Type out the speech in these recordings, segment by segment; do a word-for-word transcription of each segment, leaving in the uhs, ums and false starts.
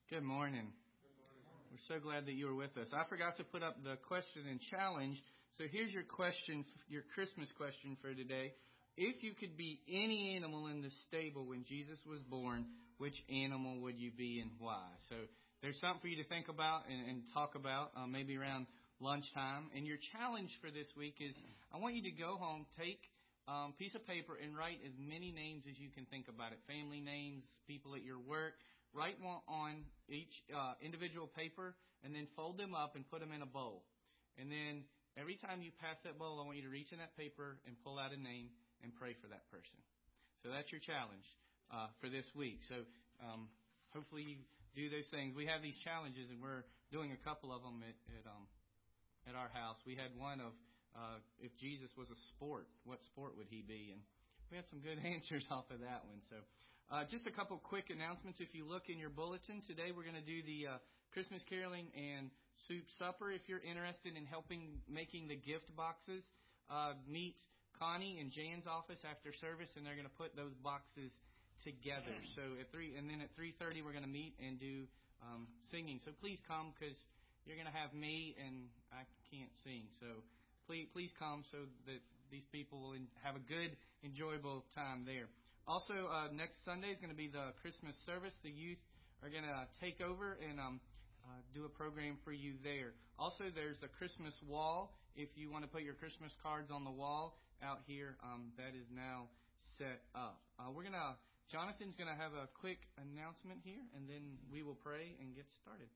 Good morning. We're so glad that you were with us. I forgot to put up the question and challenge. So here's your question, your Christmas question for today. If you could be any animal in the stable when Jesus was born, which animal would you be and why? So there's something for you to think about and, and talk about, uh, maybe around lunchtime. And your challenge for this week is I want you to go home, take a um, piece of paper and write as many names as you can think about it. Family names, people at your work. Write one on each uh, individual paper and then fold them up and put them in a bowl. And then every time you pass that bowl, I want you to reach in that paper and pull out a name and pray for that person. So that's your challenge uh, for this week. So um, hopefully you do those things. We have these challenges, and we're doing a couple of them at at, um, at our house. We had one of uh, if Jesus was a sport, what sport would he be? And we had some good answers off of that one. So uh, just a couple quick announcements. If you look in your bulletin, today we're going to do the uh, Christmas caroling and soup supper. If you're interested in helping making the gift boxes, uh, meet Connie in Jan's office after service, and they're going to put those boxes together. So at three, and then at three thirty, we're going to meet and do um, singing. So please come, because you're going to have me, and I can't sing. So please, please come so that these people will have a good, enjoyable time there. Also, uh, next Sunday is going to be the Christmas service. The youth are going to take over and um, uh, do a program for you there. Also, there's the Christmas wall. If you want to put your Christmas cards on the wall out here, um, that is now set up. Uh, we're gonna. Jonathan's going to have a quick announcement here, and then we will pray and get started.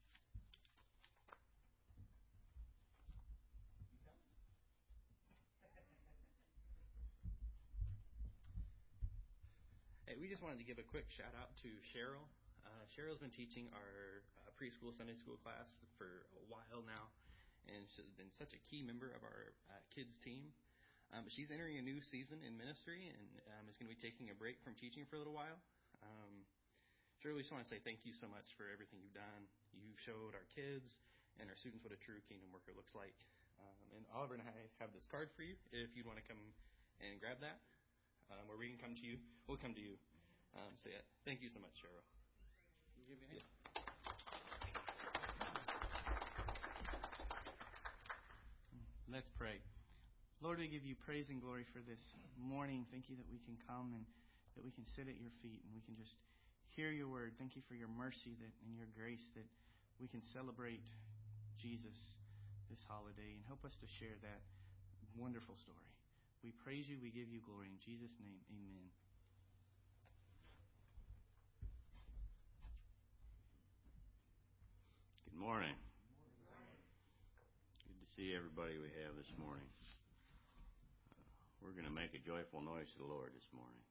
Hey, we just wanted to give a quick shout out to Cheryl. Uh, Cheryl's been teaching our uh, preschool Sunday school class for a while now, and she's been such a key member of our uh, kids team. Um, she's entering a new season in ministry and um, is going to be taking a break from teaching for a little while. Um, Cheryl, we just want to say thank you so much for everything you've done. You showed our kids and our students what a true kingdom worker looks like. Um, and Oliver and I have this card for you if you'd want to come and grab that. Um, where we can come to you. We'll come to you. Um, so, yeah, thank you so much, Cheryl. Can you give me a hand? Yeah. Let's pray. Lord, we give you praise and glory for this morning. Thank you that we can come and that we can sit at your feet and we can just hear your word. Thank you for your mercy that and your grace that we can celebrate Jesus this holiday, and help us to share that wonderful story. We praise you. We give you glory. In Jesus' name, amen. Good morning. Good to see everybody we have this morning. Uh, we're going to make a joyful noise to the Lord this morning.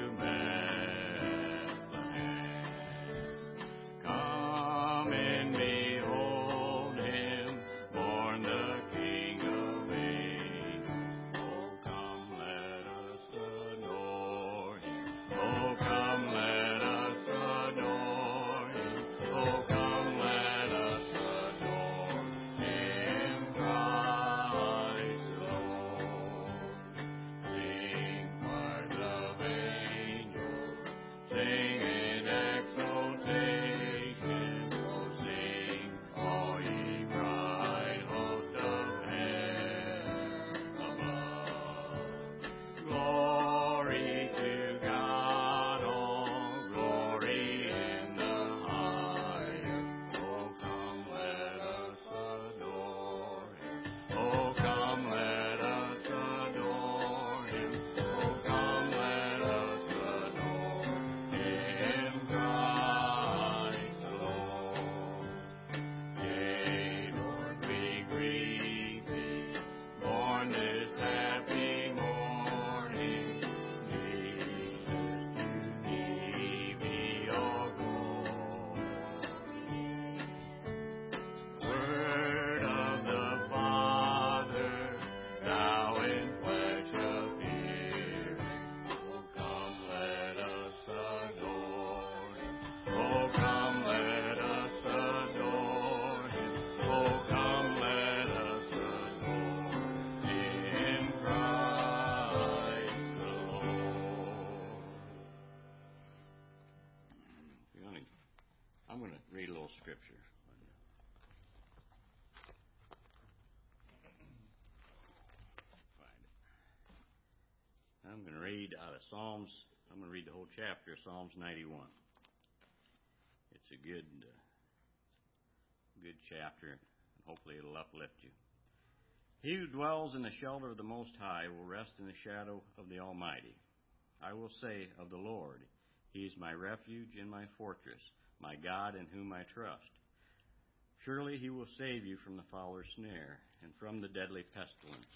Come in me. I'm going to read a little scripture. Find it. I'm going to read out of Psalms. I'm going to read the whole chapter, Psalms ninety-one. It's a good, uh, good chapter, and hopefully it'll uplift you. He who dwells in the shelter of the Most High will rest in the shadow of the Almighty. I will say of the Lord, He is my refuge and my fortress, my God in whom I trust. Surely He will save you from the fowler's snare and from the deadly pestilence.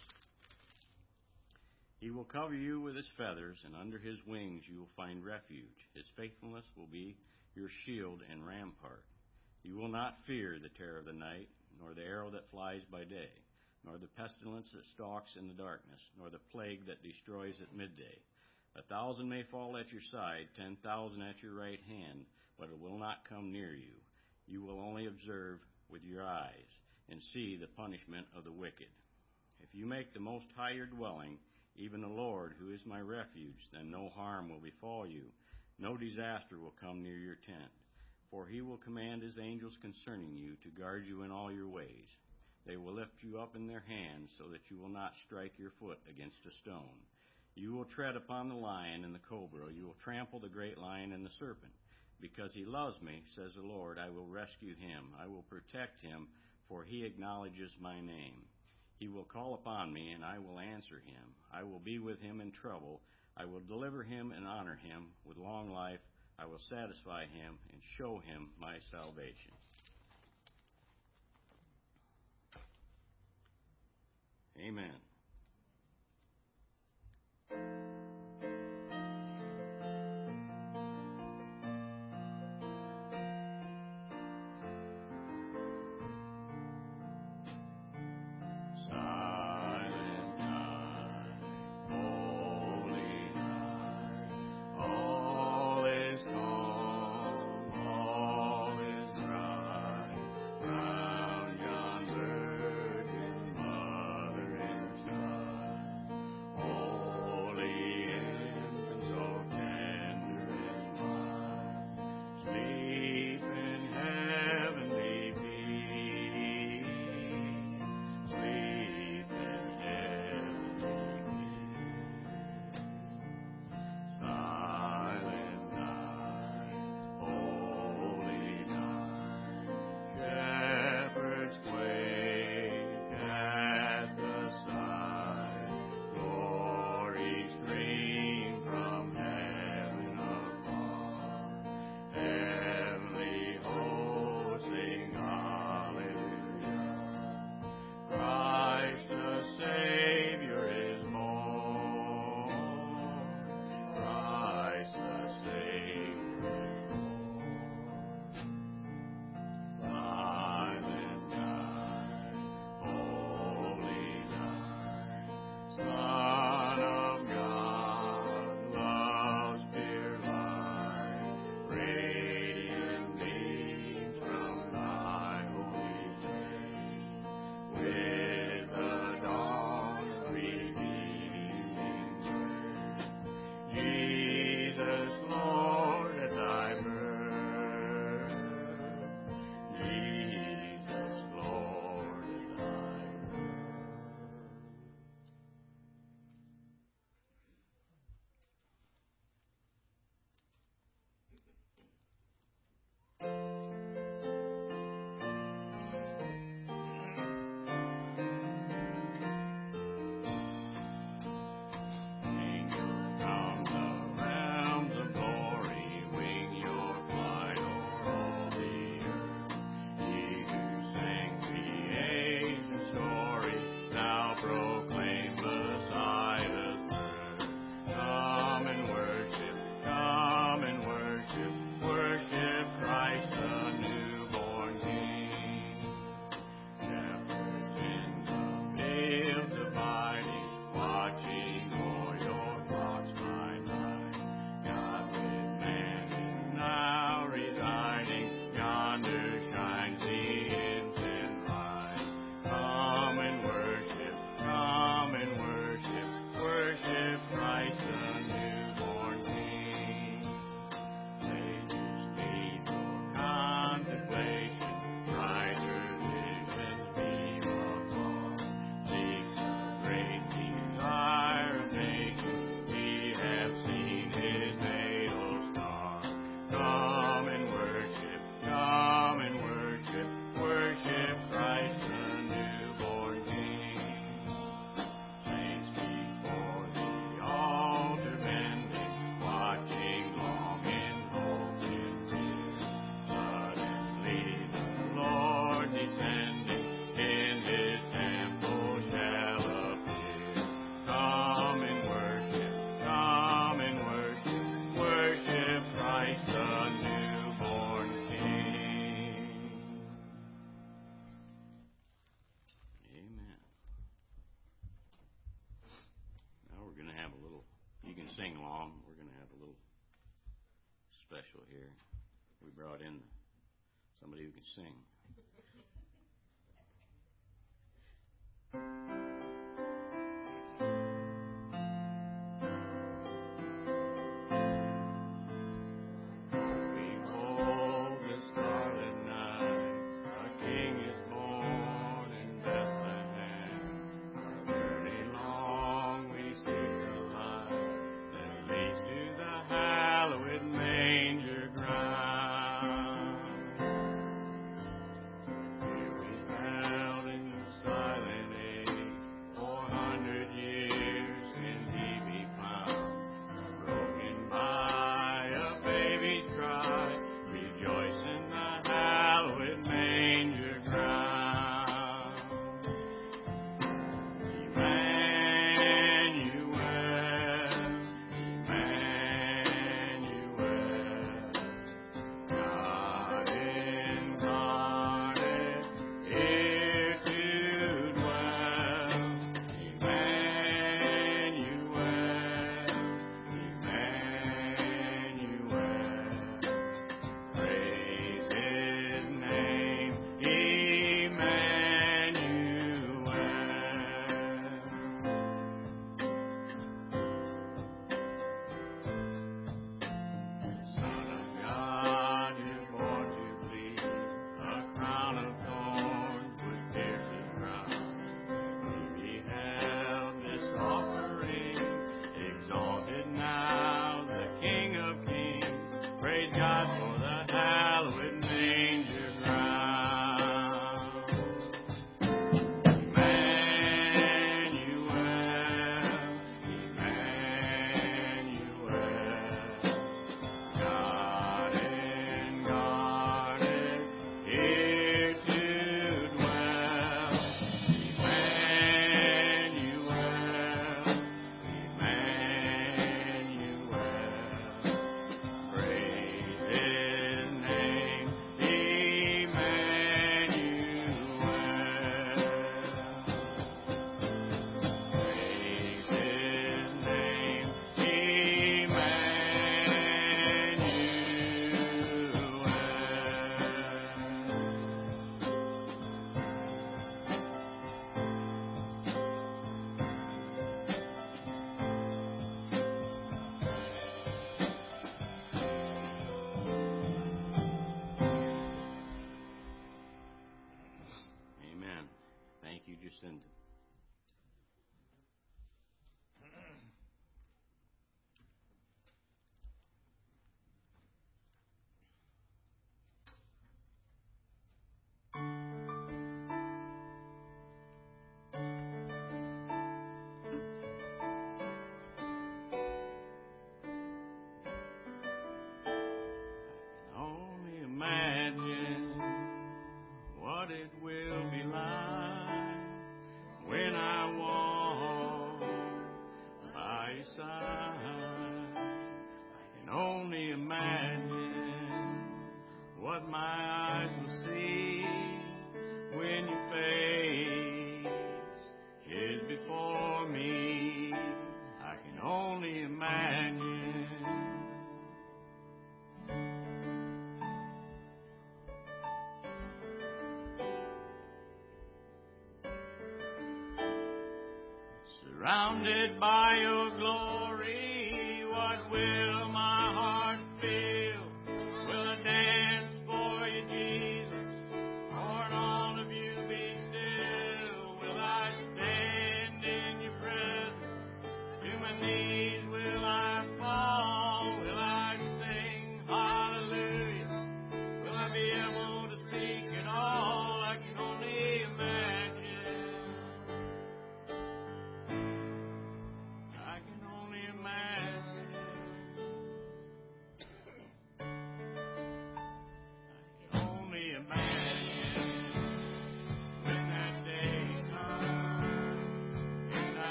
He will cover you with His feathers, and under His wings you will find refuge. His faithfulness will be your shield and rampart. You will not fear the terror of the night, nor the arrow that flies by day, nor the pestilence that stalks in the darkness, nor the plague that destroys at midday. A thousand may fall at your side, ten thousand at your right hand, but it will not come near you. You will only observe with your eyes and see the punishment of the wicked. If you make the Most High your dwelling, even the Lord, who is my refuge, then no harm will befall you. No disaster will come near your tent. For He will command His angels concerning you to guard you in all your ways. They will lift you up in their hands so that you will not strike your foot against a stone. You will tread upon the lion and the cobra. You will trample the great lion and the serpent. Because He loves me, says the Lord, I will rescue Him. I will protect Him, for He acknowledges my name. He will call upon me, and I will answer Him. I will be with Him in trouble. I will deliver Him and honor Him. With long life I will satisfy Him and show Him my salvation. Amen. special here. We brought in somebody who can sing. Surrounded by your glory, what will my heart feel? Will I dance for you, Jesus? Or in all of you be still? Will I stand in your presence? To my knees will I fall? Will I sing hallelujah? Will I be able to speak at all? I can only imagine. I can only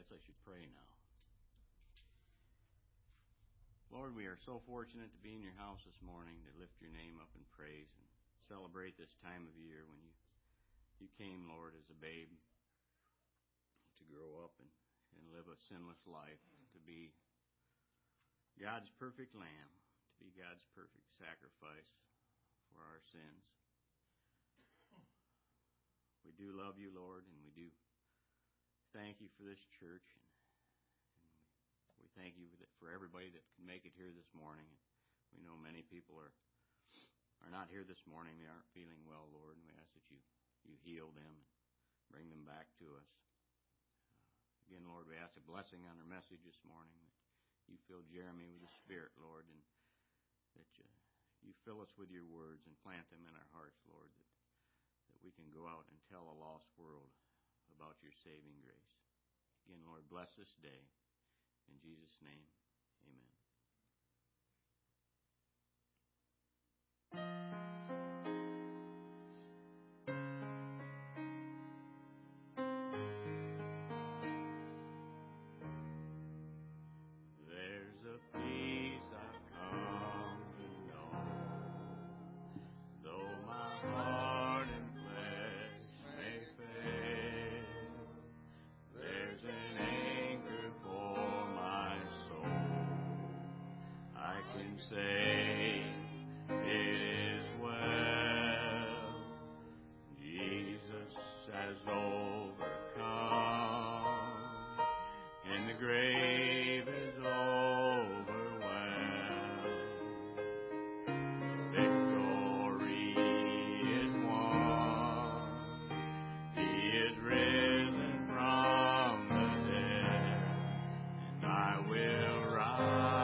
guess I should pray now. Lord, we are so fortunate to be in your house this morning to lift your name up in praise and celebrate this time of year when you, you came, Lord, as a babe to grow up and, and live a sinless life, to be God's perfect lamb, to be God's perfect sacrifice for our sins. We do love you, Lord, and we do thank you for this church. And, and we thank you for everybody that can make it here this morning. We know many people are are not here this morning. They aren't feeling well, Lord, and we ask that you, you heal them and bring them back to us. Uh, again, Lord, we ask a blessing on our message this morning, that you fill Jeremy with the Spirit, Lord, and that you, you fill us with your words and plant them in our hearts, Lord, that, that we can go out and tell a lost world about your saving grace. Again, Lord, bless this day. In Jesus' name, amen. Say it is well. Jesus has overcome, and the grave is overwhelmed. Victory is won. He is risen from the dead, and I will rise.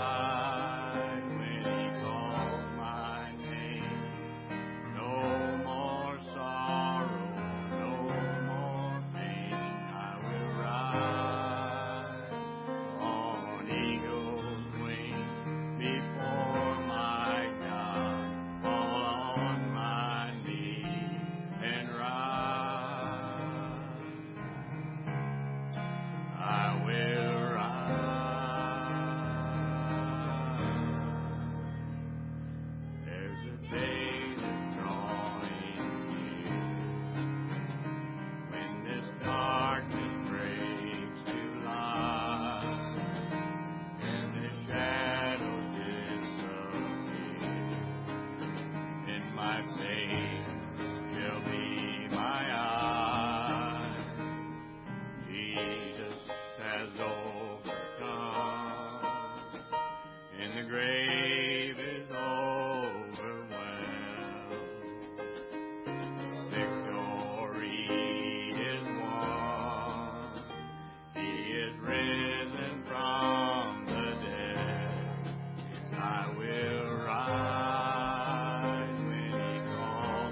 I will rise when he calls.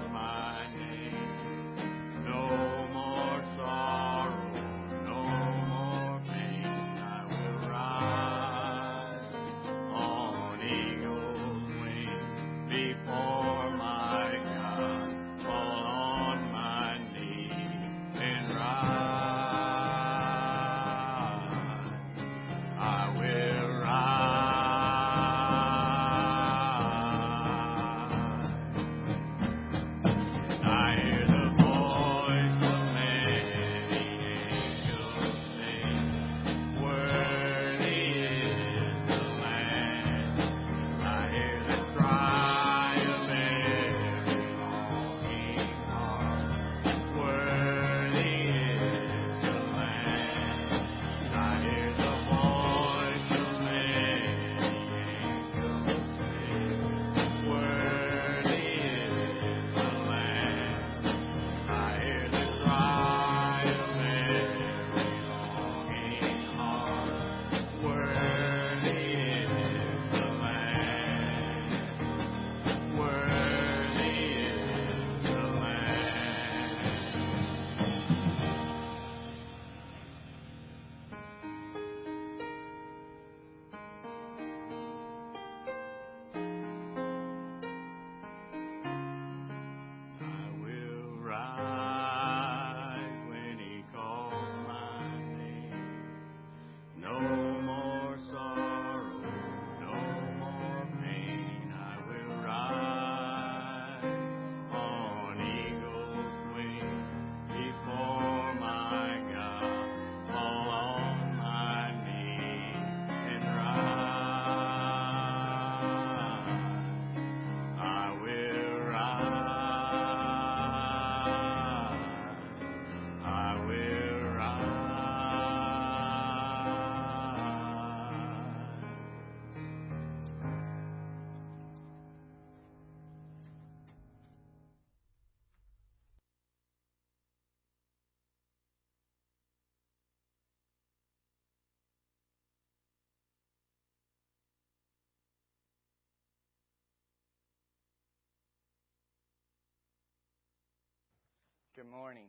Good morning.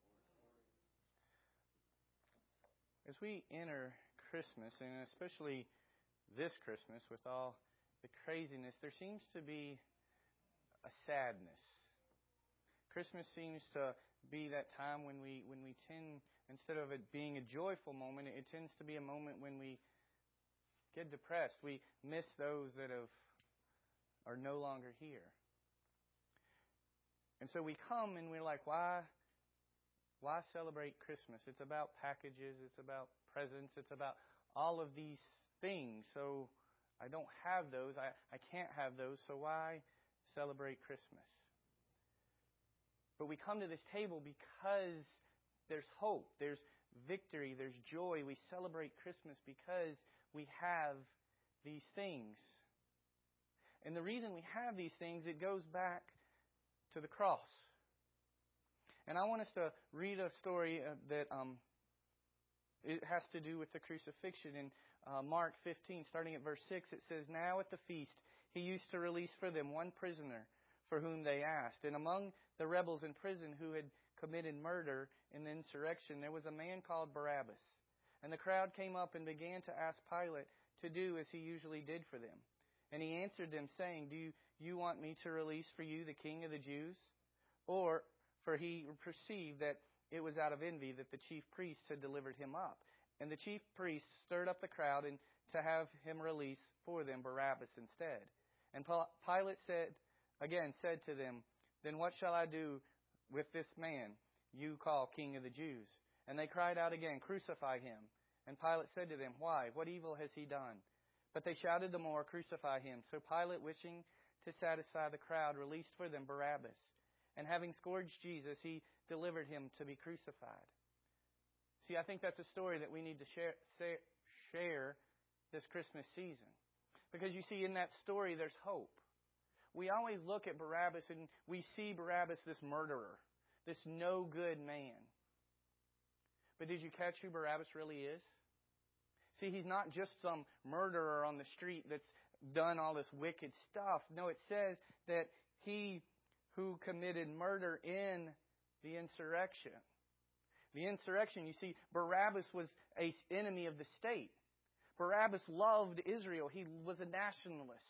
As we enter Christmas, and especially this Christmas with all the craziness, there seems to be a sadness. Christmas seems to be that time when we when we tend, instead of it being a joyful moment, it tends to be a moment when we get depressed. We miss those that have are no longer here. And so we come and we're like, why why celebrate Christmas? It's about packages, it's about presents, it's about all of these things. So I don't have those. I, I can't have those. So why celebrate Christmas? But we come to this table because there's hope, there's victory, there's joy. We celebrate Christmas because we have these things. And the reason we have these things, it goes back to the cross. And I want us to read a story that um, it has to do with the crucifixion. In uh, Mark fifteen, starting at verse six, it says, "Now at the feast he used to release for them one prisoner for whom they asked. And among the rebels in prison who had committed murder in the insurrection, there was a man called Barabbas. And the crowd came up and began to ask Pilate to do as he usually did for them. And he answered them, saying, 'Do you, you want me to release for you the king of the Jews?' Or, for he perceived that it was out of envy that the chief priests had delivered him up. And the chief priests stirred up the crowd and to have him release for them Barabbas instead. And Pilate said, again said to them, 'Then what shall I do with this man you call King of the Jews?' And they cried out again, 'Crucify him.' And Pilate said to them, 'Why? What evil has he done?' But they shouted the more, 'Crucify him.' So Pilate, wishing to satisfy the crowd, released for them Barabbas. And having scourged Jesus, he delivered him to be crucified." See, I think that's a story that we need to share, share this Christmas season. Because you see, in that story, there's hope. We always look at Barabbas and we see Barabbas, this murderer, this no good man. But did you catch who Barabbas really is? See, he's not just some murderer on the street that's done all this wicked stuff. No, it says that he who committed murder in the insurrection. The insurrection, you see, Barabbas was an enemy of the state. Barabbas loved Israel. He was a nationalist.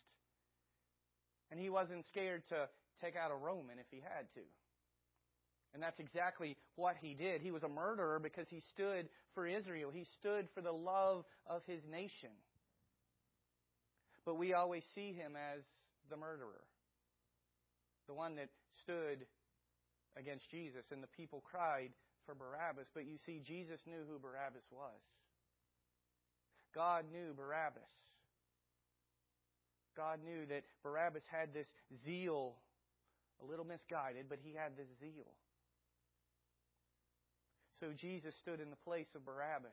And he wasn't scared to take out a Roman if he had to. And that's exactly what he did. He was a murderer because he stood for Israel. He stood for the love of his nation. But we always see him as the murderer. The one that stood against Jesus. And the people cried for Barabbas. But you see, Jesus knew who Barabbas was. God knew Barabbas. God knew that Barabbas had this zeal, a little misguided, but he had this zeal. So Jesus stood in the place of Barabbas.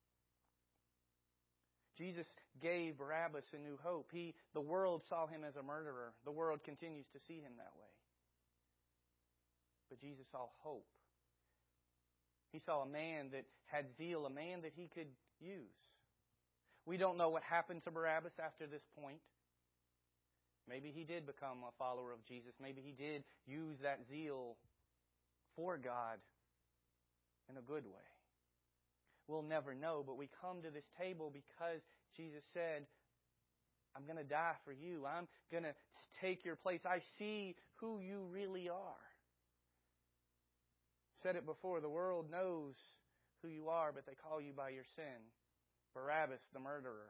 Jesus gave Barabbas a new hope. He, the world saw him as a murderer. The world continues to see him that way. But Jesus saw hope. He saw a man that had zeal, a man that he could use. We don't know what happened to Barabbas after this point. Maybe he did become a follower of Jesus. Maybe he did use that zeal for God in a good way. We'll never know, but we come to this table because Jesus said, "I'm going to die for you. I'm going to take your place. I see who you really are." Said it before, the world knows who you are, but they call you by your sin. Barabbas, the murderer.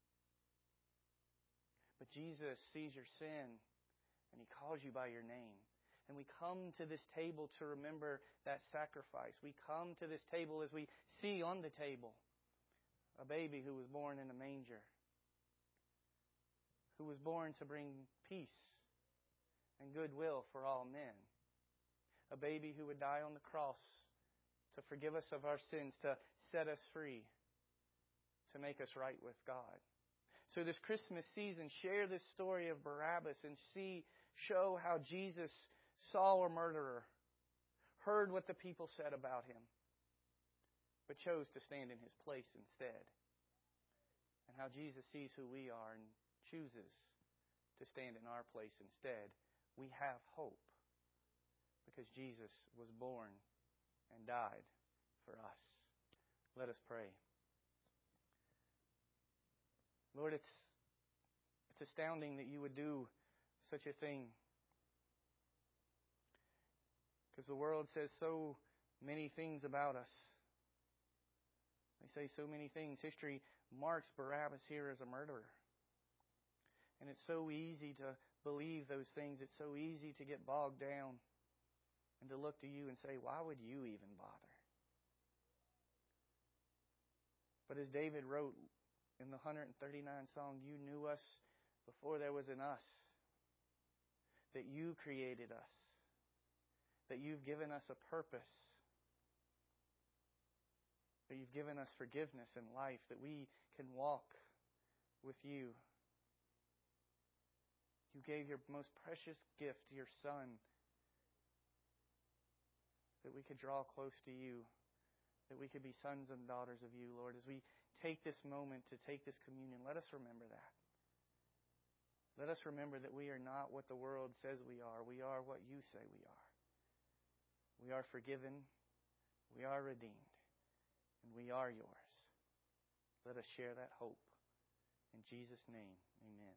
But Jesus sees your sin, and he calls you by your name. And we come to this table to remember that sacrifice. We come to this table as we see on the table a baby who was born in a manger, who was born to bring peace and goodwill for all men. A baby who would die on the cross to forgive us of our sins, to set us free, to make us right with God. So this Christmas season, share this story of Barabbas and see, show how Jesus saw a murderer, heard what the people said about him, but chose to stand in his place instead. And how Jesus sees who we are and chooses to stand in our place instead. We have hope because Jesus was born and died for us. Let us pray. Lord, it's it's astounding that you would do such a thing. Because the world says so many things about us. They say so many things. History marks Barabbas here as a murderer. And it's so easy to believe those things. It's so easy to get bogged down and to look to you and say, why would you even bother? But as David wrote in the one hundred thirty-ninth song, you knew us before there was an us. That you created us. That you've given us a purpose. That you've given us forgiveness and life. That we can walk with you. You gave your most precious gift, your Son, that we could draw close to you, that we could be sons and daughters of you, Lord. As we take this moment to take this communion, let us remember that. Let us remember that we are not what the world says we are. We are what you say we are. We are forgiven, we are redeemed, and we are yours. Let us share that hope. In Jesus' name, amen.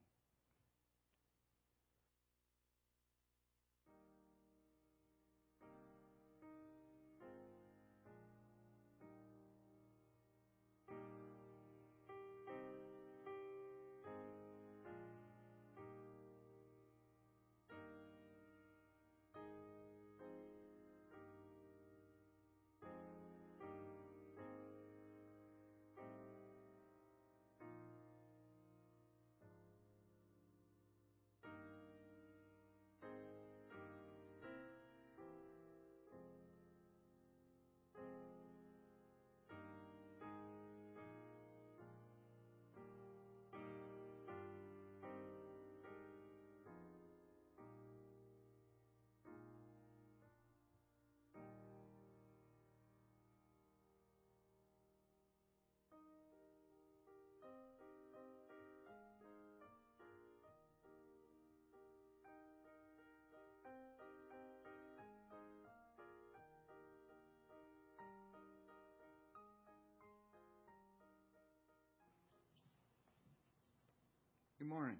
Good morning.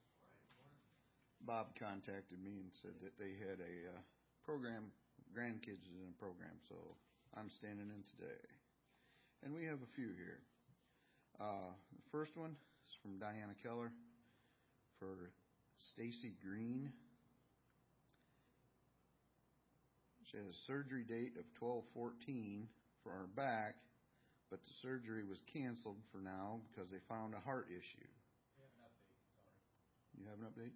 Bob contacted me and said that they had a uh, program, grandkids is in a program, so I'm standing in today. And we have a few here. Uh, the first one is from Diana Keller for Stacy Green. She has a surgery date of twelve fourteen for her back, but the surgery was canceled for now because they found a heart issue. You have an update?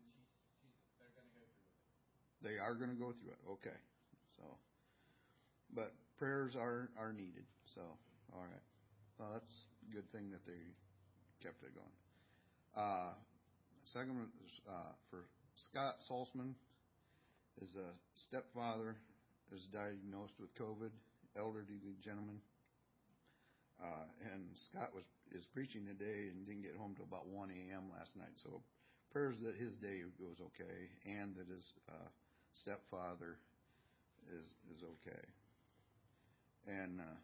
They are going to go through it. Okay. So, but prayers are, are needed. So, all right. Well, that's a good thing that they kept it going. Uh, second one is uh, for Scott Salzman. Is a stepfather is diagnosed with COVID, elderly gentleman. Uh, and Scott was is preaching today and didn't get home till about one a.m. last night. So prayers that his day goes okay and that his uh, stepfather is is okay. And uh,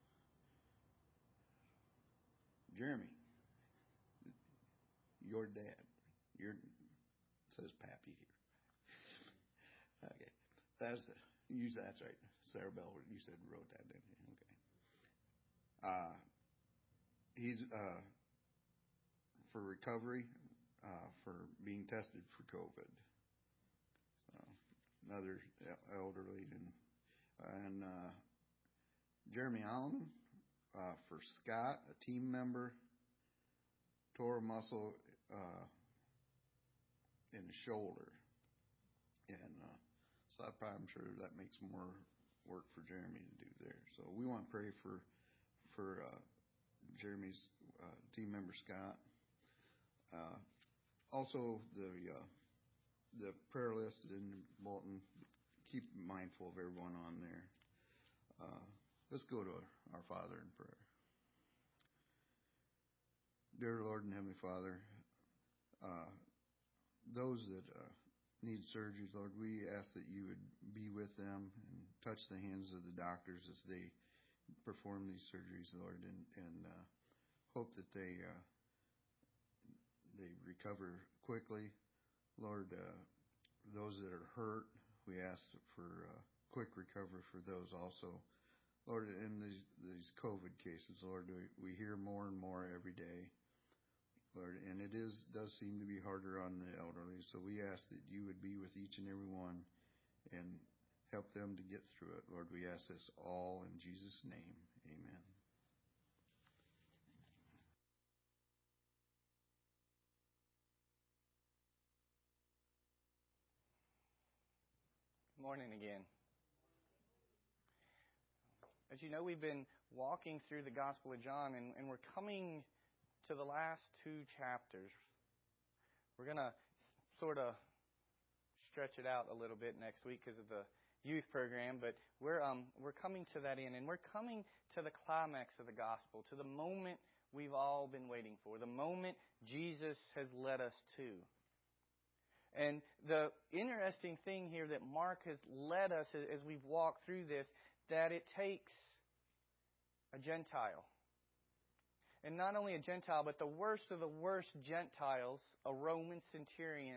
Jeremy, your dad, your it says Pappy here. Okay, that's you. That's right, Sarah Bell. You said wrote that, didn't you? Okay. Uh, he's uh, for recovery. Uh, for being tested for COVID. So, another elderly. And, and uh, Jeremy Allen uh, for Scott, a team member, tore a muscle uh, in the shoulder. And uh, so I'm sure that makes more work for Jeremy to do there. So we want to pray for, for uh, Jeremy's uh, team member, Scott. Uh, Also, the uh, the prayer list in Bolton, keep mindful of everyone on there. Uh, let's go to our, our Father in prayer. Dear Lord and Heavenly Father, uh, those that uh, need surgeries, Lord, we ask that you would be with them and touch the hands of the doctors as they perform these surgeries, Lord, and, and uh, hope that they uh, they recover quickly. Lord, uh, those that are hurt, we ask for uh, quick recovery for those also. Lord, in these, these COVID cases, Lord, we, we hear more and more every day. Lord, and it is does seem to be harder on the elderly, so we ask that you would be with each and every one and help them to get through it. Lord, we ask this all in Jesus' name. Amen. Good morning again. As you know, we've been walking through the Gospel of John, and, and we're coming to the last two chapters. We're going to sort of stretch it out a little bit next week because of the youth program, but we're um we're coming to that end, and we're coming to the climax of the gospel, to the moment we've all been waiting for, the moment Jesus has led us to. And the interesting thing here that Mark has led us as we've walked through this, that it takes a Gentile. And not only a Gentile, but the worst of the worst Gentiles, a Roman centurion,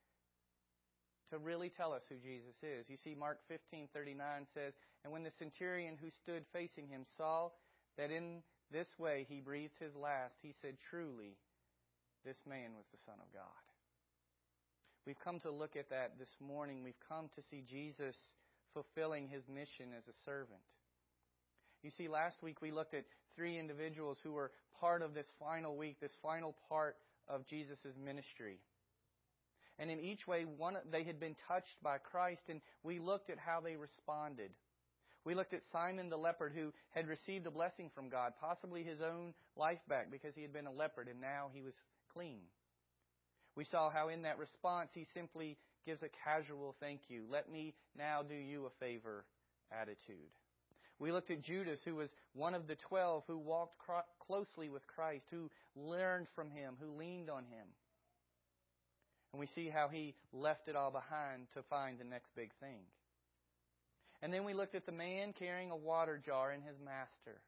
to really tell us who Jesus is. You see, Mark fifteen thirty-nine says, "And when the centurion who stood facing him saw that in this way he breathed his last, he said, 'Truly, this man was the Son of God.'" We've come to look at that this morning. We've come to see Jesus fulfilling his mission as a servant. You see, last week we looked at three individuals who were part of this final week, this final part of Jesus' ministry. And in each way, one they had been touched by Christ, and we looked at how they responded. We looked at Simon the leopard, who had received a blessing from God, possibly his own life back because he had been a leopard and now he was clean. We saw how in that response he simply gives a casual thank you, let me now do you a favor attitude. We looked at Judas, who was one of the twelve who walked cro- closely with Christ, who learned from him, who leaned on him. And we see how he left it all behind to find the next big thing. And then we looked at the man carrying a water jar in his master,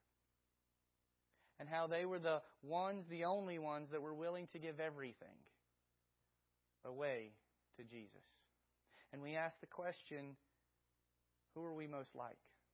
and how they were the ones, the only ones that were willing to give everything away to Jesus. And we asked the question, who are we most like?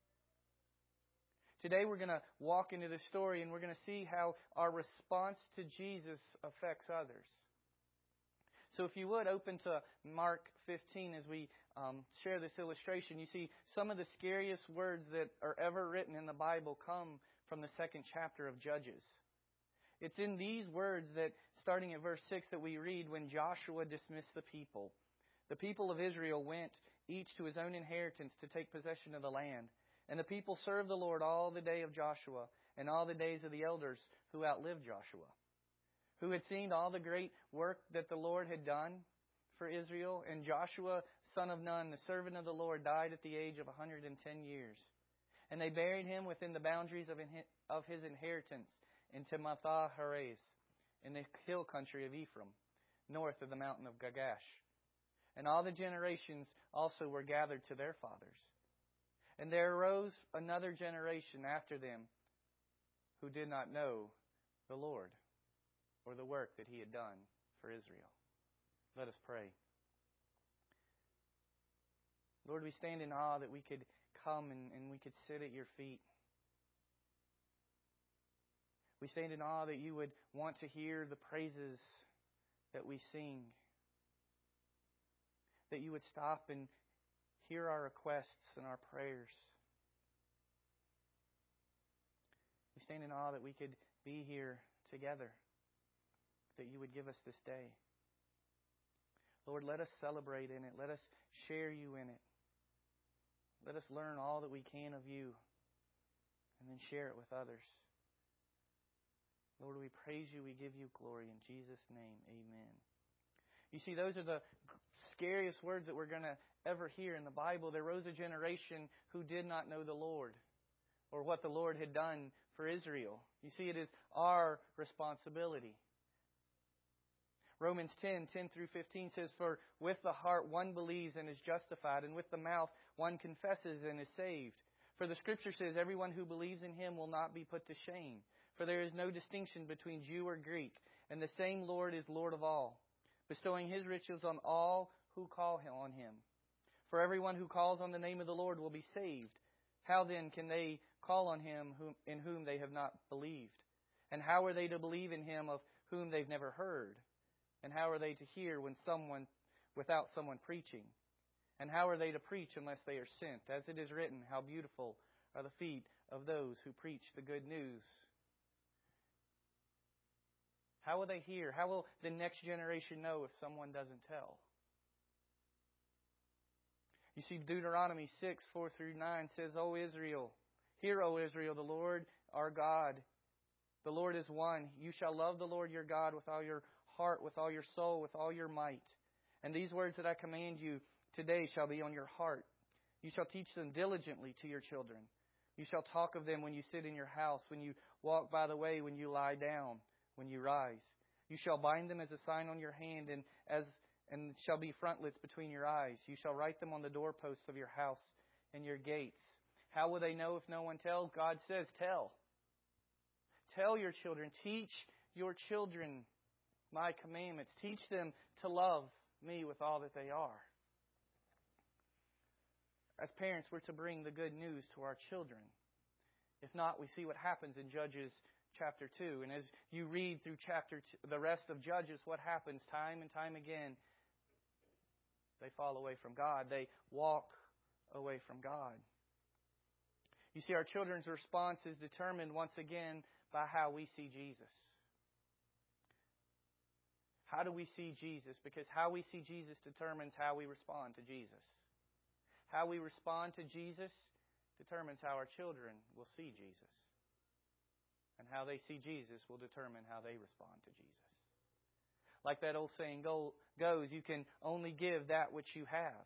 Today we're going to walk into this story and we're going to see how our response to Jesus affects others. So if you would, open to Mark fifteen as we um, share this illustration. You see, some of the scariest words that are ever written in the Bible come from the second chapter of Judges. It's in these words that, starting at verse six, that we read, when Joshua dismissed the people. The people of Israel went, each to his own inheritance, to take possession of the land. And the people served the Lord all the day of Joshua and all the days of the elders who outlived Joshua, who had seen all the great work that the Lord had done for Israel. And Joshua, son of Nun, the servant of the Lord, died at the age of one hundred ten years. And they buried him within the boundaries of, inhe- of his inheritance in Timnath Heres, in the hill country of Ephraim, north of the mountain of Gagash. And all the generations also were gathered to their fathers. And there arose another generation after them who did not know the Lord or the work that he had done for Israel. Let us pray. Lord, we stand in awe that we could come and, and we could sit at your feet. We stand in awe that you would want to hear the praises that we sing. That you would stop and hear our requests and our prayers. We stand in awe that we could be here together, that you would give us this day. Lord, let us celebrate in it. Let us share you in it. Let us learn all that we can of you and then share it with others. Lord, we praise you. We give you glory. In Jesus' name, amen. You see, those are the scariest words that we're going to ever hear in the Bible. There rose a generation who did not know the Lord or what the Lord had done for Israel. You see, it is our responsibility. Romans ten, ten through fifteen says, "For with the heart one believes and is justified, and with the mouth one confesses and is saved. For the Scripture says, everyone who believes in Him will not be put to shame. For there is no distinction between Jew or Greek, and the same Lord is Lord of all, bestowing His riches on all who call on Him. For everyone who calls on the name of the Lord will be saved. How then can they call on Him whom, in whom they have not believed? And how are they to believe in Him of whom they've never heard? And how are they to hear when someone, without someone preaching? And how are they to preach unless they are sent? As it is written, how beautiful are the feet of those who preach the good news." How will they hear? How will the next generation know if someone doesn't tell? You see, Deuteronomy six, four through nine says, "O Israel, hear, O Israel, the Lord our God, the Lord is one. You shall love the Lord your God with all your heart, with all your soul, with all your might. And these words that I command you today shall be on your heart. You shall teach them diligently to your children. You shall talk of them when you sit in your house, when you walk by the way, when you lie down, when you rise. You shall bind them as a sign on your hand, and as and shall be frontlets between your eyes. You shall write them on the doorposts of your house and your gates." How will they know if no one tells? God says, tell. Tell your children. Teach your children my commandments. Teach them to love me with all that they are. As parents, we're to bring the good news to our children. If not, we see what happens in Judges chapter two. And as you read through chapter two, the rest of Judges, what happens time and time again? They fall away from God. They walk away from God. You see, our children's response is determined once again by how we see Jesus. How do we see Jesus? Because how we see Jesus determines how we respond to Jesus. How we respond to Jesus determines how our children will see Jesus. And how they see Jesus will determine how they respond to Jesus. Like that old saying go, goes, you can only give that which you have.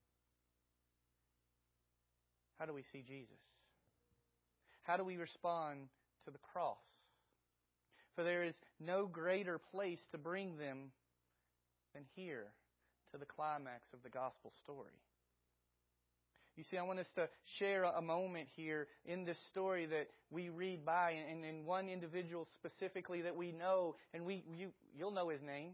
How do we see Jesus? How do we respond to the cross? For there is no greater place to bring them than here, to the climax of the gospel story. You see, I want us to share a moment here in this story that we read by, and in one individual specifically that we know, and we you you'll know his name.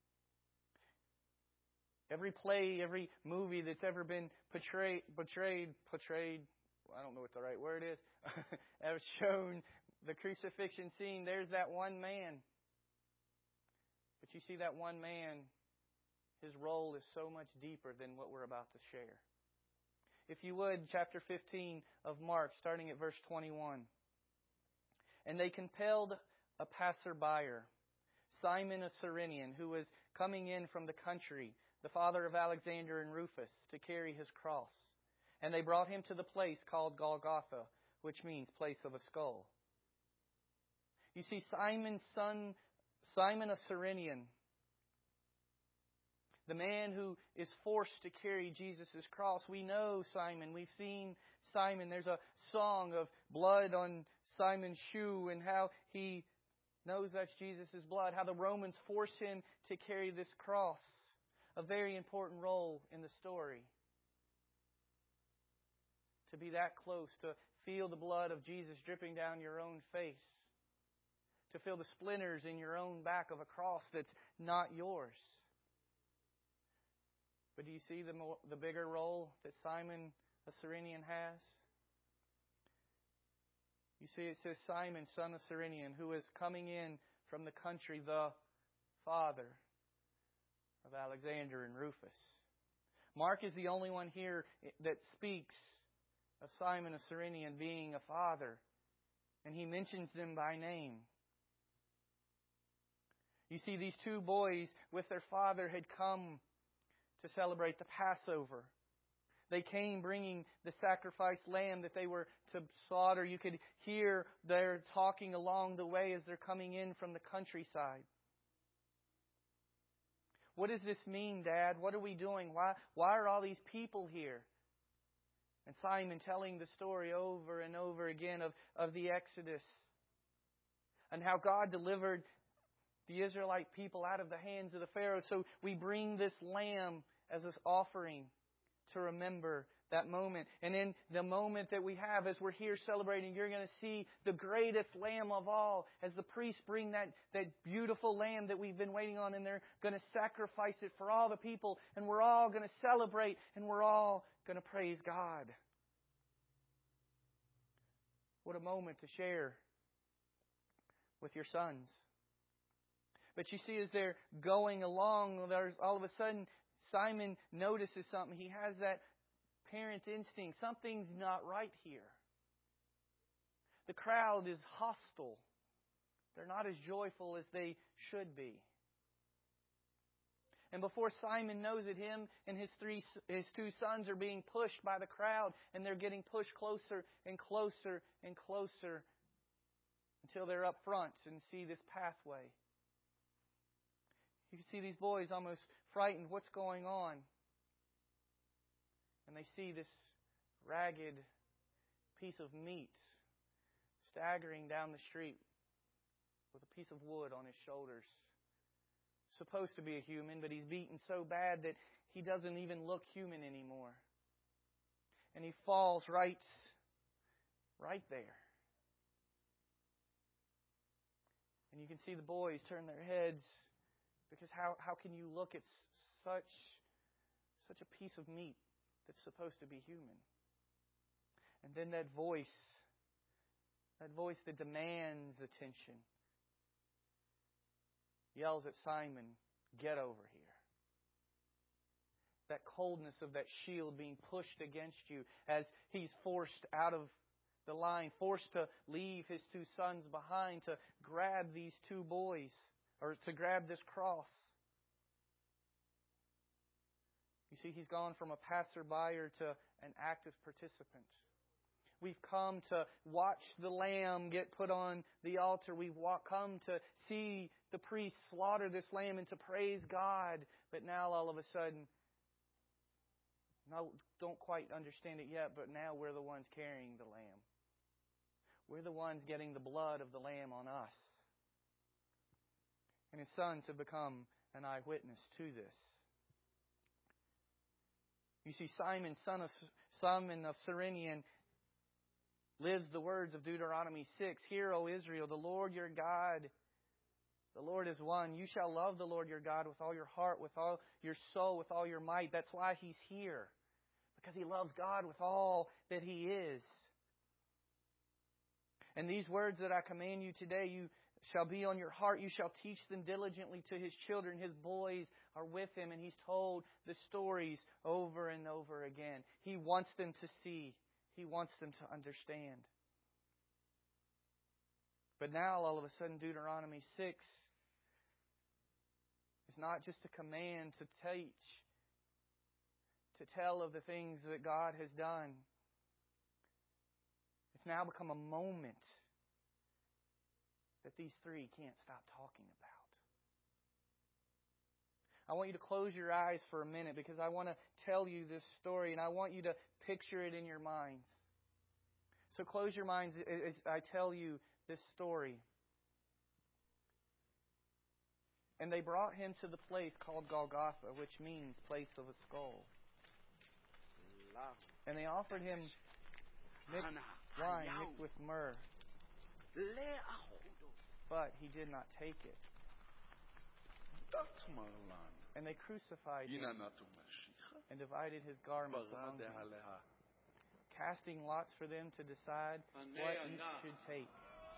Every play, every movie that's ever been portrayed, portrayed, portrayed. I don't know what the right word is. Have shown the crucifixion scene. There's that one man. But you see, that one man, his role is so much deeper than what we're about to share. If you would, chapter fifteen of Mark, starting at verse twenty-one. "And they compelled a passerby, Simon a Cyrenian, who was coming in from the country, the father of Alexander and Rufus, to carry his cross. And they brought him to the place called Golgotha, which means place of a skull." You see, Simon's son, Simon a Cyrenian, the man who is forced to carry Jesus' cross. We know Simon. We've seen Simon. There's a song of blood on Simon's shoe and how he knows that's Jesus' blood. How the Romans force him to carry this cross. A very important role in the story. To be that close. To feel the blood of Jesus dripping down your own face. To feel the splinters in your own back of a cross that's not yours. But do you see the more, the bigger role that Simon a Cyrenian has? You see, it says Simon, son of Cyrenian, who is coming in from the country, the father of Alexander and Rufus. Mark is the only one here that speaks of Simon of Cyrenian being a father, and he mentions them by name. You see, these two boys with their father had come to celebrate the Passover. They came bringing the sacrificed lamb that they were to slaughter. You could hear their talking along the way as they're coming in from the countryside. What does this mean, Dad? What are we doing? Why, why are all these people here? And Simon telling the story over and over again of, of the Exodus and how God delivered the Israelite people out of the hands of the Pharaoh. So we bring this lamb as an offering to remember that moment. And in the moment that we have as we're here celebrating, you're going to see the greatest lamb of all as the priests bring that, that beautiful lamb that we've been waiting on, and they're going to sacrifice it for all the people, and we're all going to celebrate, and we're all going to praise God. What a moment to share with your sons. But you see, as they're going along, there's all of a sudden Simon notices something. He has that parent instinct. Something's not right here. The crowd is hostile. They're not as joyful as they should be. And before Simon knows it, him and his three, his two sons are being pushed by the crowd, and they're getting pushed closer and closer and closer until they're up front and see this pathway. You can see these boys almost frightened. What's going on? And they see this ragged piece of meat staggering down the street with a piece of wood on his shoulders. Supposed to be a human, but he's beaten so bad that he doesn't even look human anymore. And he falls right, right there. And you can see the boys turn their heads, because how, how can you look at such, such a piece of meat that's supposed to be human? And then that voice, that voice that demands attention, yells at Simon, "Get over here." That coldness of that shield being pushed against you as he's forced out of the line, forced to leave his two sons behind to grab these two boys, or to grab this cross. You see, he's gone from a passerby to an active participant. We've come to watch the lamb get put on the altar. We've come to see the priest slaughter this lamb and to praise God. But now all of a sudden, no, don't quite understand it yet, but now we're the ones carrying the lamb. We're the ones getting the blood of the lamb on us. And his sons have become an eyewitness to this. You see, Simon, son of Simon of Cyrene, lives the words of Deuteronomy six. "Hear, O Israel, the Lord your God, the Lord is one. You shall love the Lord your God with all your heart, with all your soul, with all your might." That's why he's here. Because he loves God with all that he is. "And these words that I command you today, you shall be on your heart. You shall teach them diligently to his children." His boys are with him, and he's told the stories over and over again. He wants them to see. He wants them to understand. But now, all of a sudden, Deuteronomy six is not just a command to teach, to tell of the things that God has done. It's now become a moment that these three can't stop talking about. I want you to close your eyes for a minute, because I want to tell you this story, and I want you to picture it in your minds. So close your minds as I tell you this story. "And they brought him to the place called Golgotha, which means place of a skull. And they offered him mixed wine mixed with myrrh. But he did not take it. And they crucified him and divided his garments among them, casting lots for them to decide what each should take.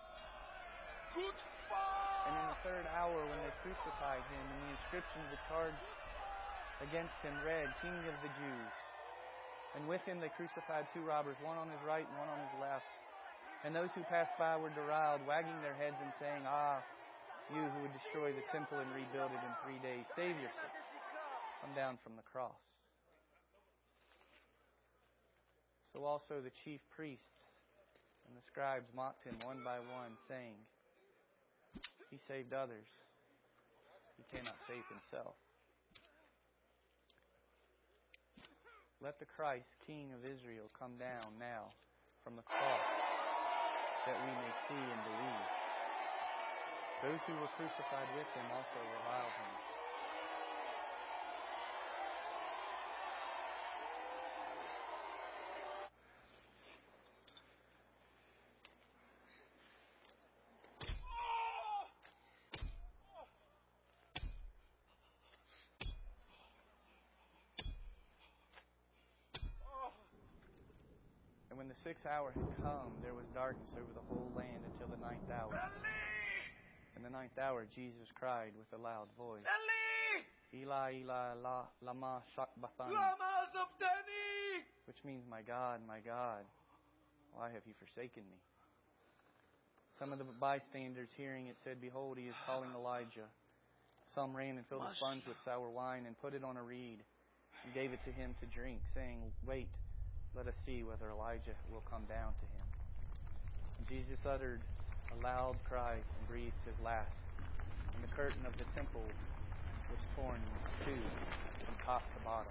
And in the third hour, when they crucified him, and the inscription of the charge against him read, 'King of the Jews.' And with him they crucified two robbers, one on his right and one on his left. And those who passed by were derided, wagging their heads and saying, 'Ah, you who would destroy the temple and rebuild it in three days, save yourself. Come down from the cross.' So also the chief priests and the scribes mocked him one by one, saying, 'He saved others. He cannot save himself.' Let the Christ, King of Israel, come down now from the cross, that we may see and believe." Those who were crucified with him also reviled him. And when the sixth hour had come, there was darkness over the whole land until the ninth hour. In the ninth hour, Jesus cried with a loud voice, Eli, Eli, la, lama sabachthani, Lama sabachthani, which means, My God, my God, why have you forsaken me? Some of the bystanders hearing it said, Behold, he is calling Elijah. Some ran and filled a sponge with sour wine and put it on a reed and gave it to him to drink, saying, Wait, let us see whether Elijah will come down to him. And Jesus uttered a loud cry and breathed his last. And the curtain of the temple was torn in two from top to bottom.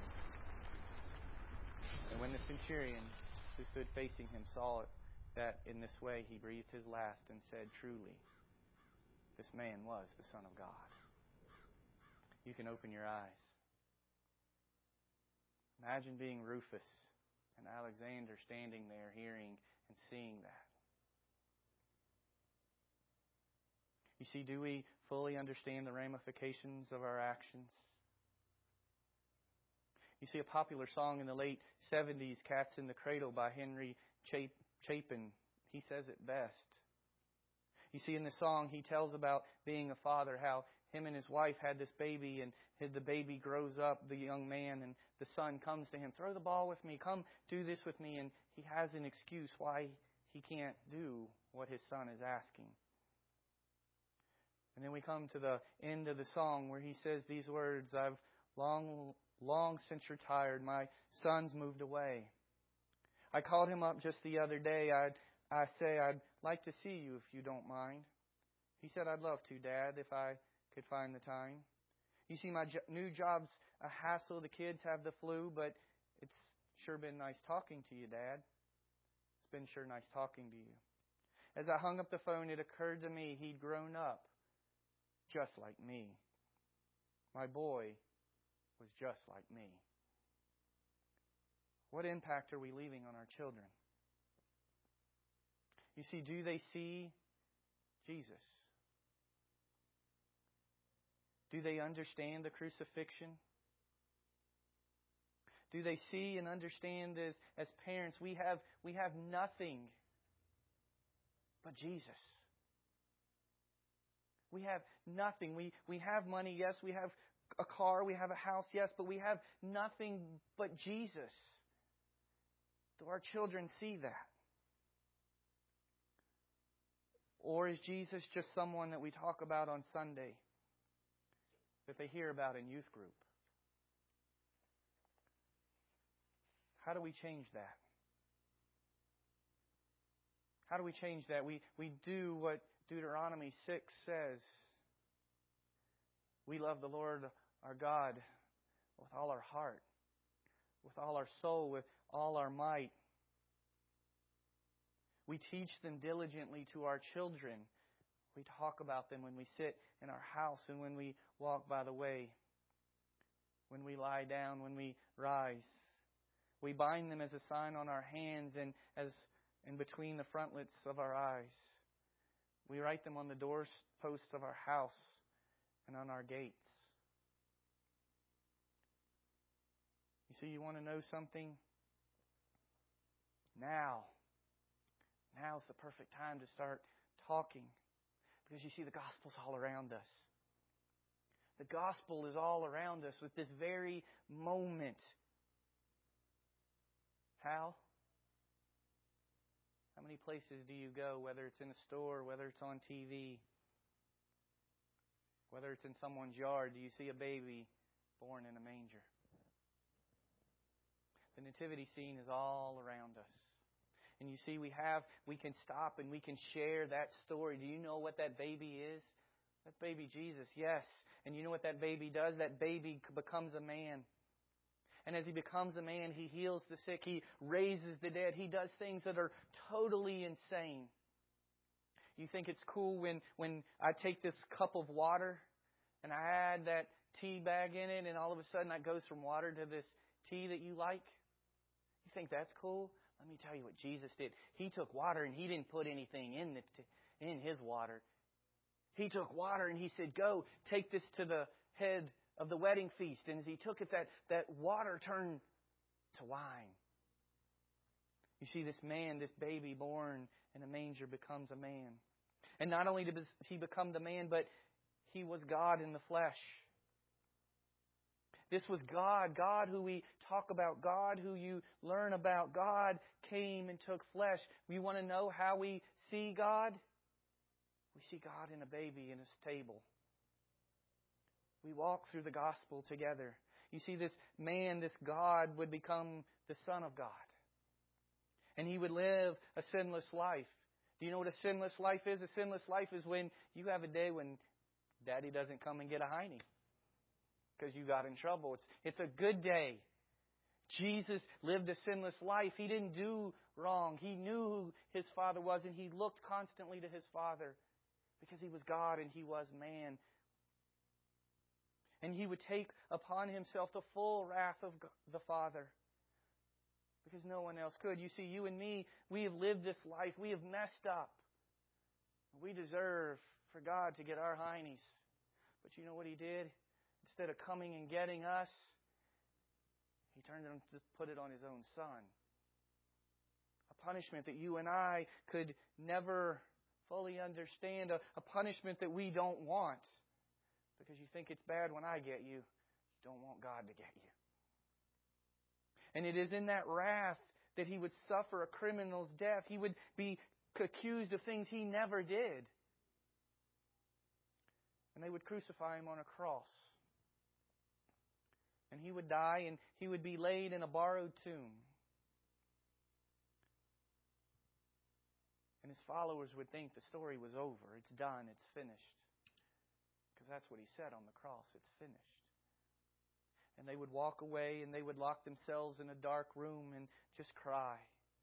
And when the centurion who stood facing him saw it, that in this way he breathed his last and said, Truly, this man was the Son of God. You can open your eyes. Imagine being Rufus and Alexander standing there hearing and seeing that. You see, do we fully understand the ramifications of our actions? You see, a popular song in the late seventies, Cats in the Cradle by Henry Chapin, he says it best. You see, in the song, he tells about being a father, how him and his wife had this baby, and the baby grows up, the young man, and the son comes to him, throw the ball with me, come do this with me, and he has an excuse why he can't do what his son is asking. And then we come to the end of the song where he says these words, I've long, long since retired, my son's moved away. I called him up just the other day, I'd, I say, I'd like to see you if you don't mind. He said, I'd love to, Dad, if I could find the time. You see, my jo- new job's a hassle. The kids have the flu, but it's sure been nice talking to you, Dad. It's been sure nice talking to you. As I hung up the phone, it occurred to me he'd grown up just like me. My boy was just like me. What impact are we leaving on our children? You see, do they see Jesus? Do they understand the crucifixion? Do they see and understand as, as parents, we have we have nothing but Jesus. We have nothing. We we have money, yes, we have a car, we have a house, yes, but we have nothing but Jesus. Do our children see that? Or is Jesus just someone that we talk about on Sunday, that they hear about in youth group? How do we change that? How do we change that? We, we do what Deuteronomy six says. We love the Lord our God with all our heart, with all our soul, with all our might. We teach them diligently to our children. We talk about them when we sit in our house and when we walk by the way, when we lie down, when we rise. We bind them as a sign on our hands and as in between the frontlets of our eyes. We write them on the doorposts of our house and on our gates. You see, you want to know something? Now. Now's the perfect time to start talking. Because you see, the gospel's all around us. The gospel is all around us at this very moment. How? How many places do you go, whether it's in a store, whether it's on T V, whether it's in someone's yard, do you see a baby born in a manger? The nativity scene is all around us. And you see, we have, we can stop and we can share that story. Do you know what that baby is? That's baby Jesus, yes. And you know what that baby does? That baby becomes a man. And as he becomes a man, he heals the sick. He raises the dead. He does things that are totally insane. You think it's cool when, when I take this cup of water and I add that tea bag in it, and all of a sudden that goes from water to this tea that you like? You think that's cool? Let me tell you what Jesus did. He took water and He didn't put anything in the t- in His water. He took water and He said, go, take this to the head of the wedding feast. And as He took it, that, that water turned to wine. You see, this man, this baby born in a manger becomes a man. And not only did He become the man, but He was God in the flesh. This was God, God who we talk about, God who you learn about. God came and took flesh. We want to know how we see God? We see God in a baby in a stable. We walk through the gospel together. You see, this man, this God, would become the Son of God. And He would live a sinless life. Do you know what a sinless life is? A sinless life is when you have a day when Daddy doesn't come and get a hiney because you got in trouble. It's, it's a good day. Jesus lived a sinless life. He didn't do wrong. He knew who His Father was, and He looked constantly to His Father because He was God and He was man. And He would take upon Himself the full wrath of the Father because no one else could. You see, you and me, we have lived this life. We have messed up. We deserve for God to get our heinies. But you know what He did? Instead of coming and getting us, He turned it to put it on His own Son. A punishment that you and I could never fully understand. A, a punishment that we don't want. Because you think it's bad when I get you. You don't want God to get you. And it is in that wrath that He would suffer a criminal's death. He would be accused of things He never did. And they would crucify Him on a cross. And He would die, and He would be laid in a borrowed tomb. And His followers would think the story was over. It's done. It's finished. Because that's what He said on the cross. It's finished. And they would walk away, and they would lock themselves in a dark room and just cry.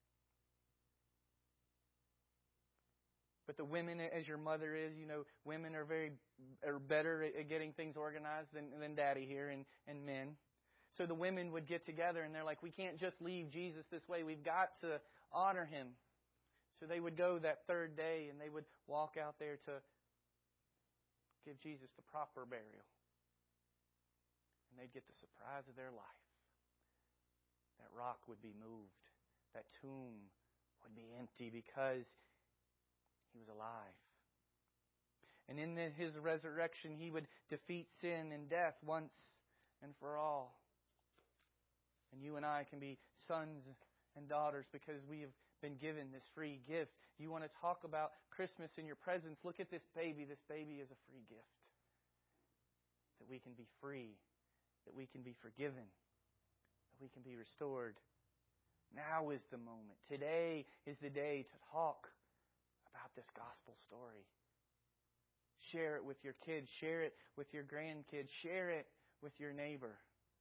But the women, as your mother is, you know, women are very are better at getting things organized than, than Daddy here and, and men. So the women would get together and they're like, we can't just leave Jesus this way. We've got to honor Him. So they would go that third day and they would walk out there to give Jesus the proper burial. And they'd get the surprise of their life. That rock would be moved. That tomb would be empty because He was alive. And in His resurrection, He would defeat sin and death once and for all. And you and I can be sons and daughters because we have been given this free gift. You want to talk about Christmas in your presence? Look at this baby. This baby is a free gift. That we can be free. That we can be forgiven. That we can be restored. Now is the moment. Today is the day to talk about this gospel story. Share it with your kids. Share it with your grandkids. Share it with your neighbor.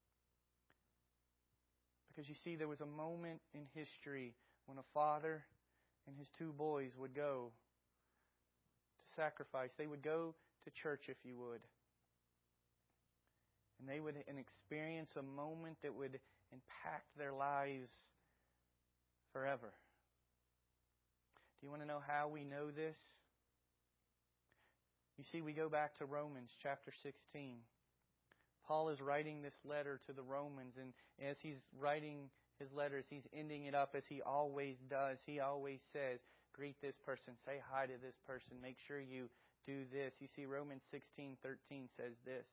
Because you see, there was a moment in history when a father and his two boys would go to sacrifice. They would go to church, if you would. And they would experience a moment that would impact their lives forever. Do you want to know how we know this? You see, we go back to Romans chapter sixteen. Paul is writing this letter to the Romans, and as he's writing his letters, he's ending it up as he always does. He always says, greet this person, say hi to this person, make sure you do this. You see, Romans sixteen thirteen says this,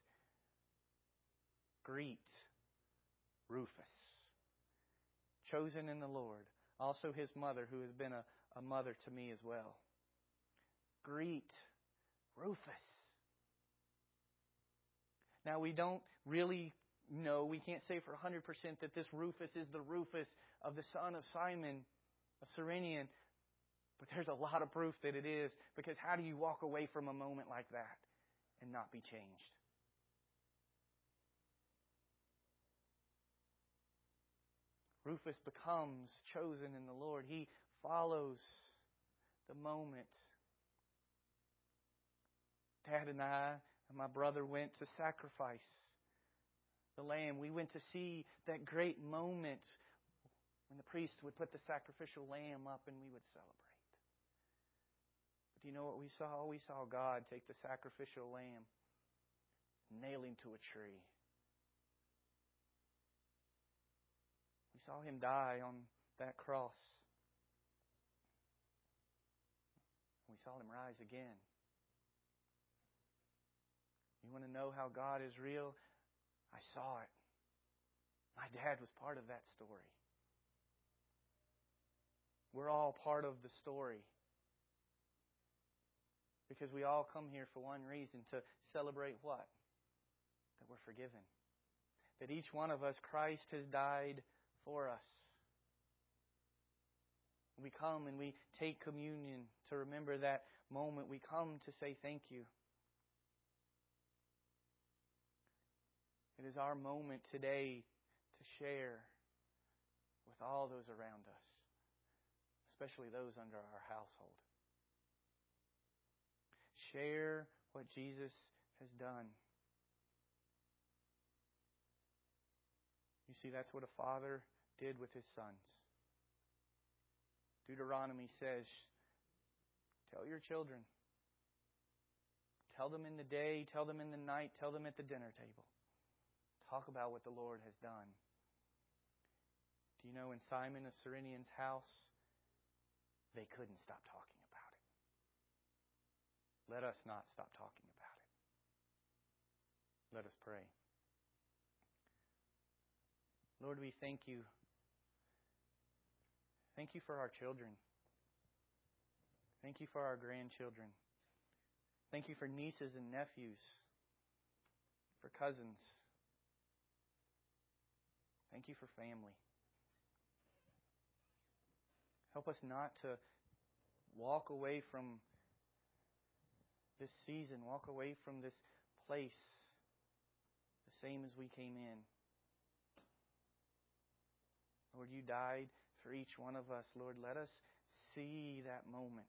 greet Rufus, chosen in the Lord, also his mother, who has been a, a mother to me as well. Greet Rufus. Now, we don't really know, we can't say for one hundred percent that this Rufus is the Rufus of the son of Simon, of Cyrenian, but there's a lot of proof that it is, because how do you walk away from a moment like that and not be changed? Rufus becomes chosen in the Lord. He follows the moment Dad and I and my brother went to sacrifice the lamb. We went to see that great moment when the priest would put the sacrificial lamb up and we would celebrate. But do you know what we saw? We saw God take the sacrificial lamb, nail him to a tree. We saw Him die on that cross. We saw Him rise again. You want to know how God is real? I saw it. My dad was part of that story. We're all part of the story. Because we all come here for one reason, to celebrate what? That we're forgiven. That each one of us, Christ has died for us. We come and we take communion to remember that moment. We come to say thank you. It is our moment today to share with all those around us, especially those under our household. Share what Jesus has done. You see, that's what a father did with his sons. Deuteronomy says, tell your children. Tell them in the day, tell them in the night, tell them at the dinner table. Talk about what the Lord has done. Do you know in Simon of Cyrenian's house, they couldn't stop talking about it. Let us not stop talking about it. Let us pray. Lord, we thank you. Thank you for our children. Thank you for our grandchildren. Thank you for nieces and nephews, for cousins. Thank you for family. Help us not to walk away from this season, walk away from this place the same as we came in. Lord, you died for each one of us. Lord, let us see that moment.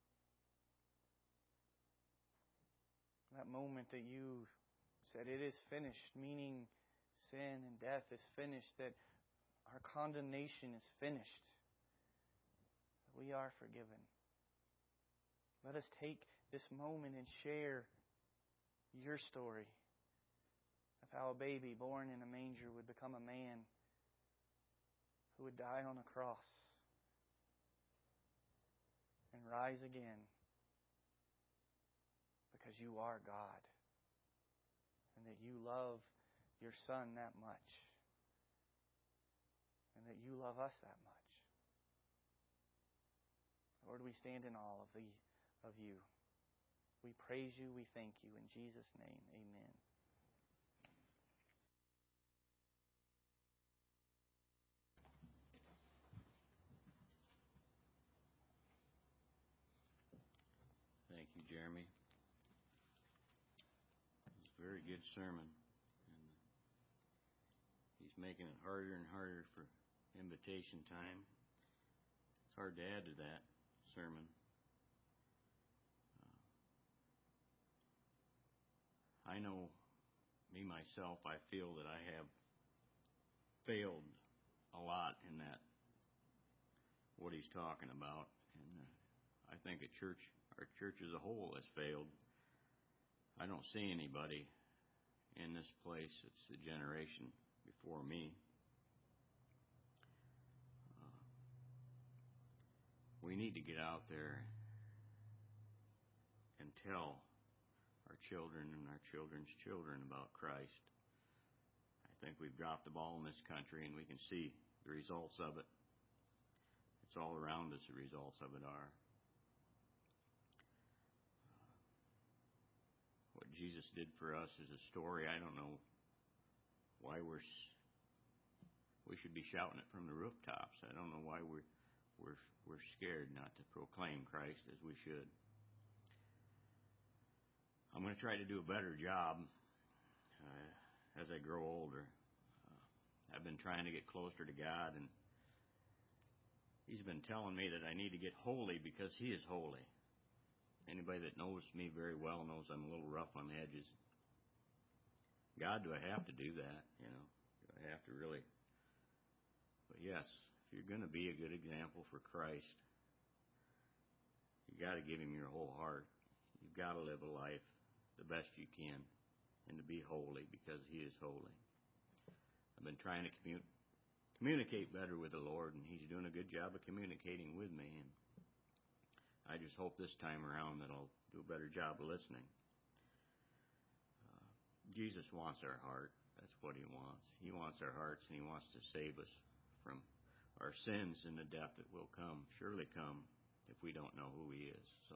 That moment that you said it is finished, meaning sin and death is finished, that our condemnation is finished, that we are forgiven. Let us take this moment and share your story of how a baby born in a manger would become a man who would die on a cross and rise again because you are God and that you love your Son that much and that you love us that much. Lord, we stand in awe of, the, of you. We praise you. We thank you. In Jesus' name, amen. Thank you, Jeremy. It's a very good sermon. And he's making it harder and harder for invitation time. It's hard to add to that sermon. Uh, I know, me myself, I feel that I have failed a lot in that, what he's talking about. And uh, I think a church, our church as a whole has failed. I don't see anybody in this place. It's the generation before me. Uh, we need to get out there and tell our children and our children's children about Christ. I think we've dropped the ball in this country, and we can see the results of it. It's all around us, the results of it are. What Jesus did for us is a story. I don't know why we're we should be shouting it from the rooftops. I don't know why we're we're we're scared not to proclaim Christ as we should. I'm going to try to do a better job uh, as I grow older. Uh, I've been trying to get closer to God, and He's been telling me that I need to get holy because He is holy. Anybody that knows me very well knows I'm a little rough on the edges. God, do I have to do that? You know, do I have to really? But yes, if you're going to be a good example for Christ, you got to give him your whole heart. You've got to live a life the best you can and to be holy because he is holy. I've been trying to commu- communicate better with the Lord, and he's doing a good job of communicating with me. And I just hope this time around that I'll do a better job of listening. Uh, Jesus wants our heart. That's what he wants. He wants our hearts, and he wants to save us from our sins and the death that will come, surely come, if we don't know who he is. So,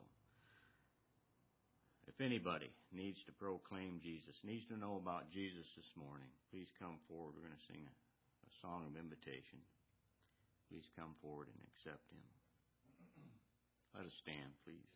if anybody needs to proclaim Jesus, needs to know about Jesus this morning, please come forward. We're going to sing a, a song of invitation. Please come forward and accept him. Let us stand, please.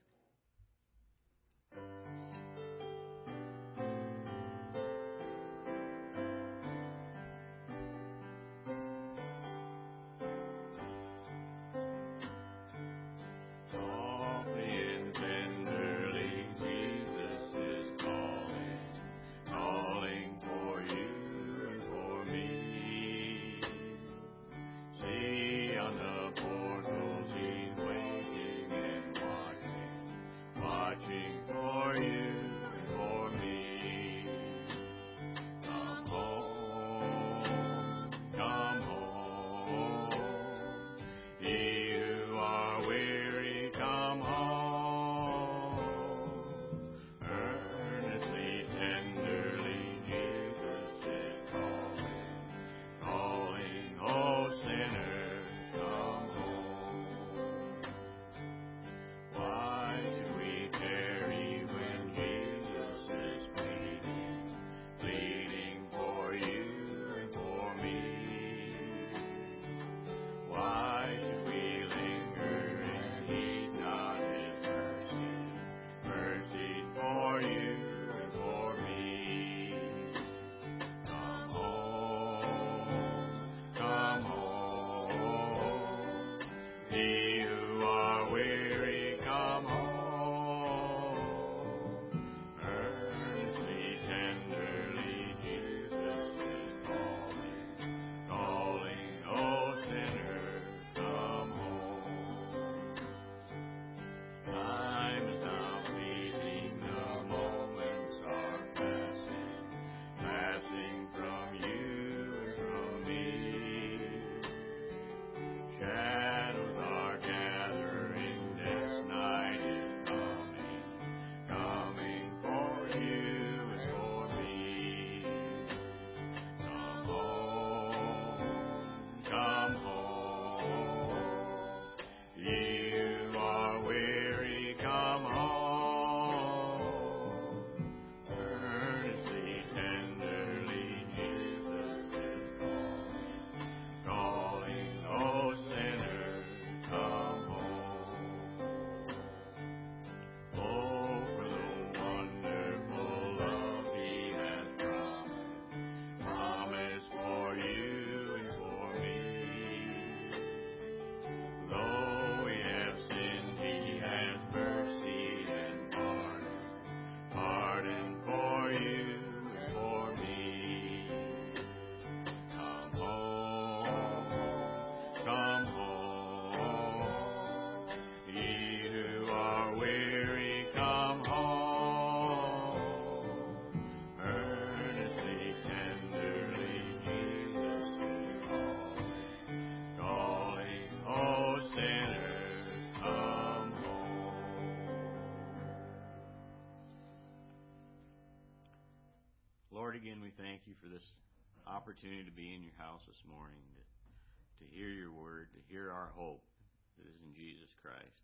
Lord, again, we thank you for this opportunity to be in your house this morning, to, to hear your word, to hear our hope that is in Jesus Christ.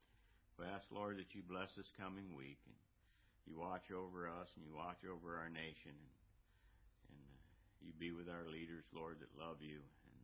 We ask, Lord, that you bless this coming week, and you watch over us, and you watch over our nation, and, and uh, you be with our leaders, Lord, that love you, and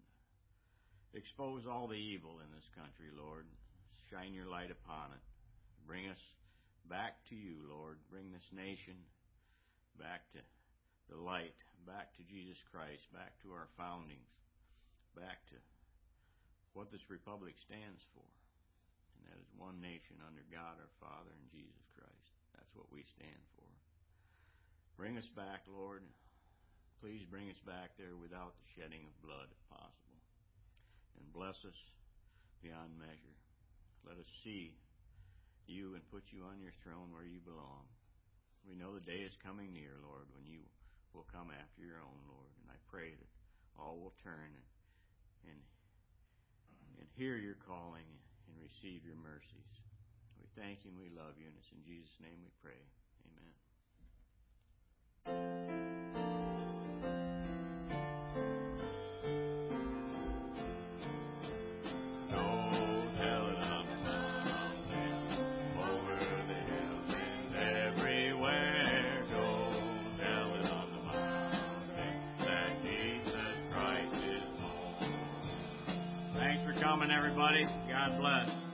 expose all the evil in this country, Lord. Shine your light upon it. Bring us back to you, Lord. Bring this nation back to the light, back to Jesus Christ, back to our foundings, back to what this republic stands for. And that is one nation under God our Father and Jesus Christ. That's what we stand for. Bring us back, Lord. Please bring us back there without the shedding of blood, if possible. And bless us beyond measure. Let us see you and put you on your throne where you belong. We know the day is coming near, Lord, when you will come after your own, Lord. And I pray that all will turn and and, and hear your calling and receive your mercies. We thank you and we love you, and it's in Jesus' name we pray. Amen. Everybody, God bless.